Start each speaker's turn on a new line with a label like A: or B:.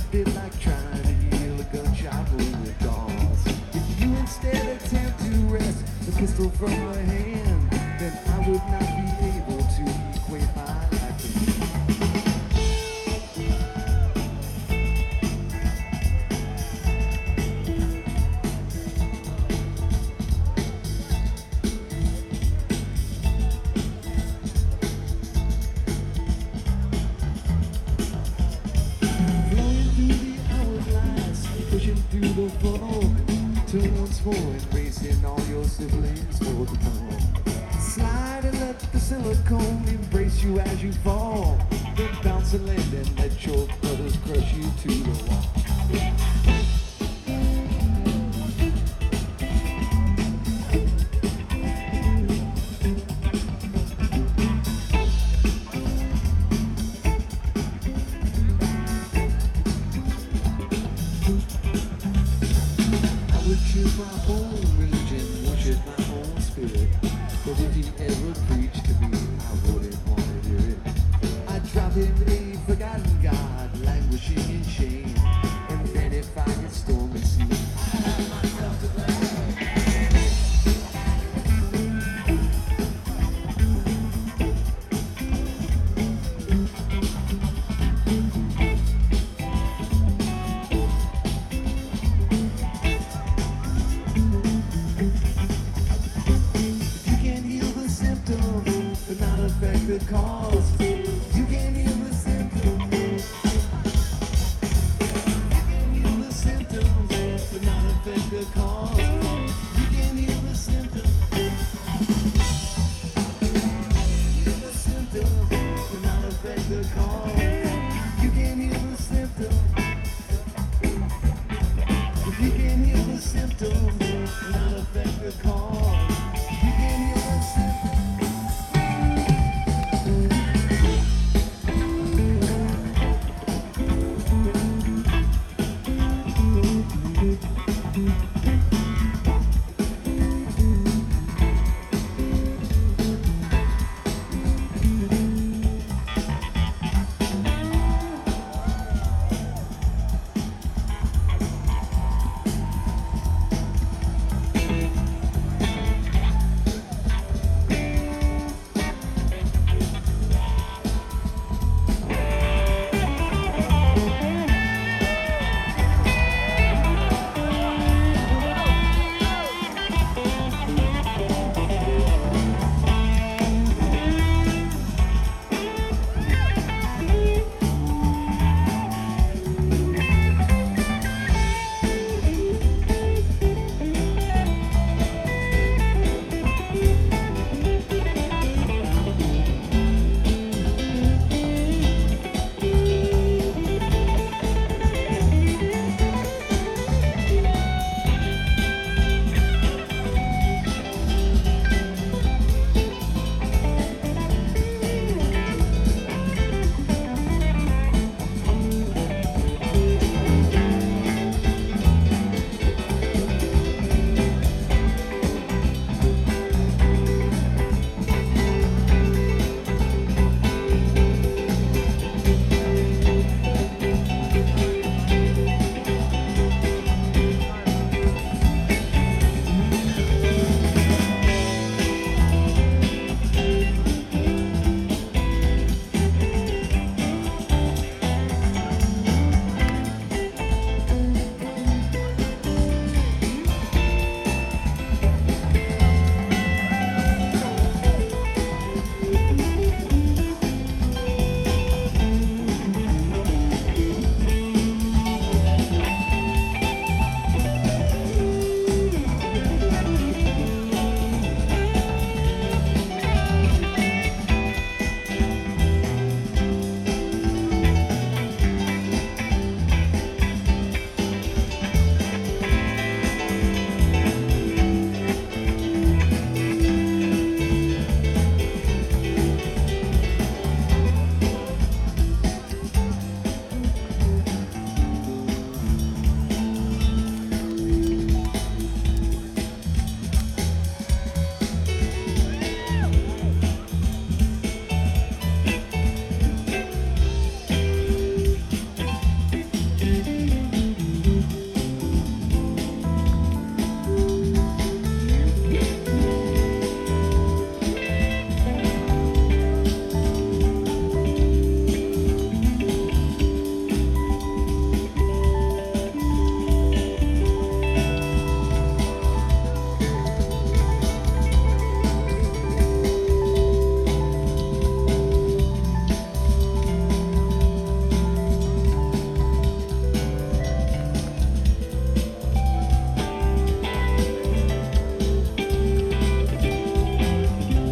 A: bit like trying to heal a gunshot wound with gauze. If you instead attempt to wrest the pistol from my hand, then I would not be able to equate my life to you. Through the funnel, turn once more, embracing all your siblings for the tunnel. Slide and let the silicone embrace you as you fall. Then bounce and land and let your brothers crush you to the wall. Worship my own religion, worship my own spirit. But if he ever preached to me, I wouldn't want to hear it. I'd drop him a forgotten God, languishing in shame. And then if I could storm and sea, I have myself to blame. But not affect the cause. You can heal the symptoms. You can heal the symptoms, but not affect the cause. You can heal the symptoms. Heal the symptoms, but not affect the cause. You can heal the symptoms. If you can heal the symptoms, but not affect the cause.